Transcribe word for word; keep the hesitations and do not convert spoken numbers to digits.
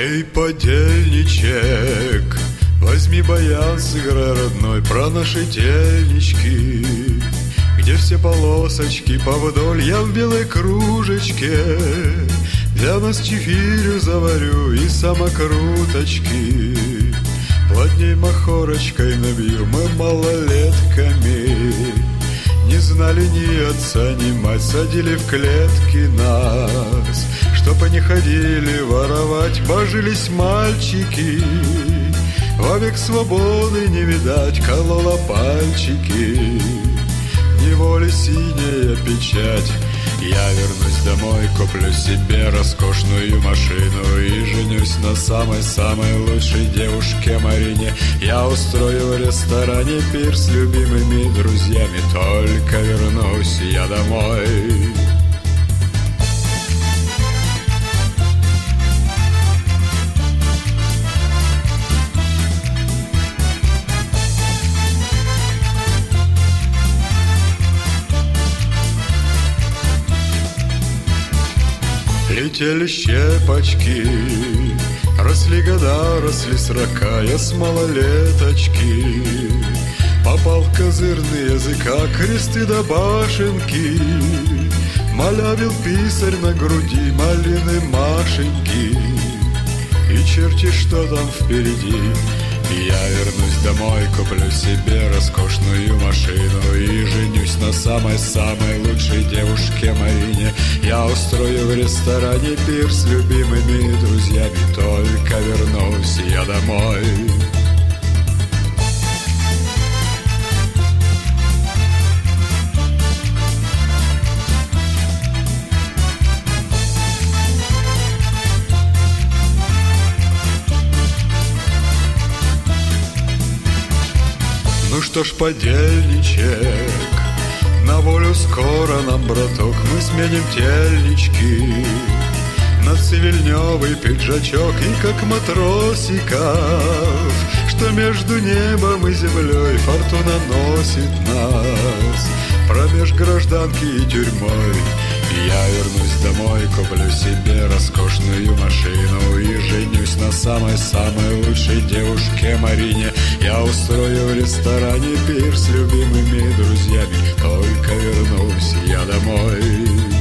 Эй, подельничек, возьми баян, сыграй, родной, про наши тельнички, где все полосочки повдоль, я в белой кружечке. Для нас чефирю заварю и самокруточки, плотней махорочкой набью мы малолетками. Не знали ни отца, ни мать, садили в клетки нас, чтоб они ходили воровать, божились мальчики. Вовек свободы не видать, колола пальчики. В неволе синяя печать. Я вернусь домой, куплю себе роскошную машину и женюсь на самой-самой лучшей девушке Марине. Я устрою в ресторане пир с любимыми друзьями, только вернусь я домой. Летели щепочки, росли года, росли срока, я с малолеточки попал в козырный языка, кресты до башенки. Малявил писарь на груди малины Машеньки, и черти, что там впереди. Я вернусь домой, куплю себе роскошную машину и женюсь на самой-самой лучшей девушке Марине. Я устрою в ресторане пир с любимыми друзьями, только вернусь я домой. Ну что ж, подельничек, на волю скоро нам, браток, мы сменим тельнички на цивильнёвый пиджачок и как матросиков, что между небом и землей фортуна носит нас промеж гражданки и тюрьмой. Я вернусь домой, куплю себе роскошную машину и женюсь на самой-самой лучшей девушке Марине. Я устрою в ресторане пир с любимыми друзьями, только вернусь я домой.